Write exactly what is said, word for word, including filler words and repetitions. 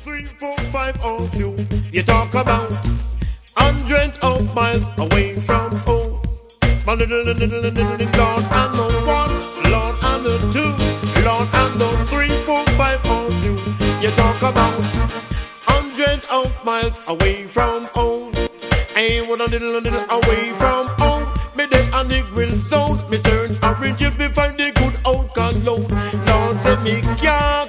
three, four, five of you. You talk about hundreds of miles away from home. Lord, I know one, Lord, I know two, Lord, I know three, four, five of you. You talk about hundreds of miles away from home. Ain't one a little, a little away from home. Me dead on the grill zone. Me search orange if me find the good old cologne. Lord, say me can't